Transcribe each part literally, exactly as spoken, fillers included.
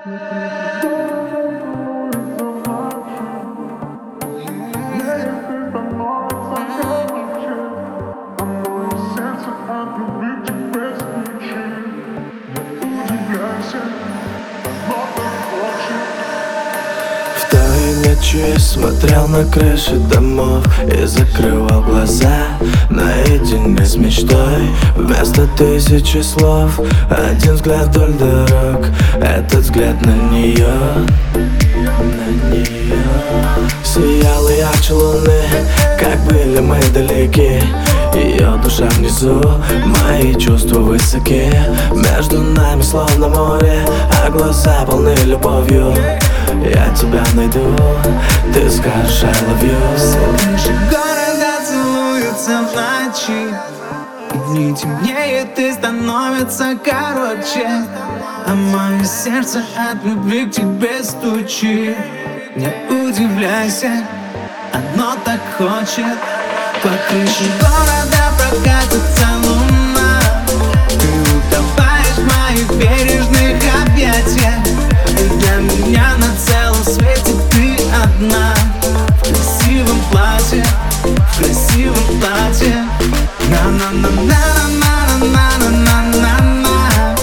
Ночью смотрел на крыши домов и закрывал глаза наедине с мечтой. Вместо тысячи слов один взгляд вдоль дорог, этот взгляд на нее, на нее. Сияла ярче луны, как были мы далеки. Ее душа внизу, мои чувства высоки. Между нами словно море, а глаза полны любовью. Я тебя найду, ты скажешь I love you. Все крыши города целуются в ночи, и дни темнеет и становится короче, а мое сердце от любви к тебе стучит. Не удивляйся, оно так хочет. По крыше города прокатится луна, ты утопаешь в моих бережных объятиях. И для меня на целом свете ты одна. В красивом платье, в красивом платье. На-на-на-на-на-на-на-на-на-на.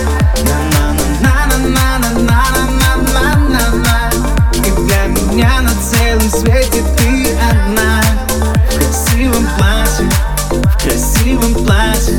На-на-на-на-на-на-на-на-на. И для меня на целом свете ты одна. В красивом платье, в красивом платье.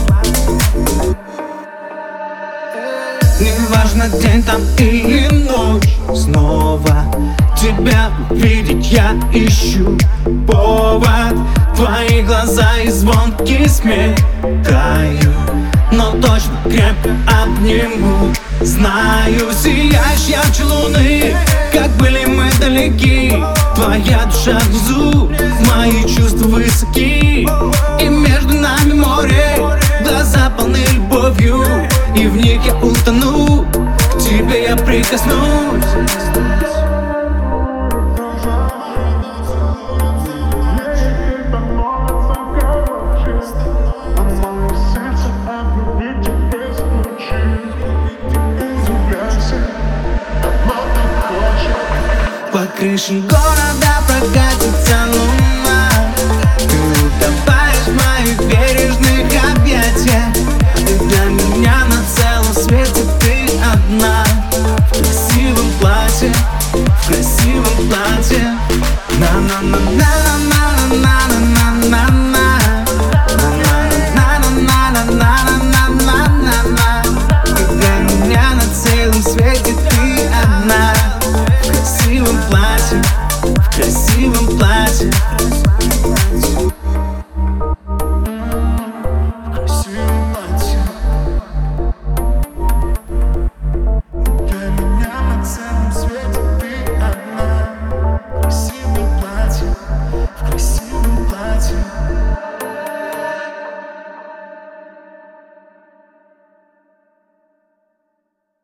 Неважно, день там или ночь, снова тебя увидеть я ищу повод. Твои глаза и звонкий смех таю, но точно крепко обниму. Знаю, сияешь ярче луны, как были мы далеки. Твоя душа внизу, мои чувства высоки. И между нами море, глаза полны любовью, и в них я утону, к тебе я прикоснусь. По крышам города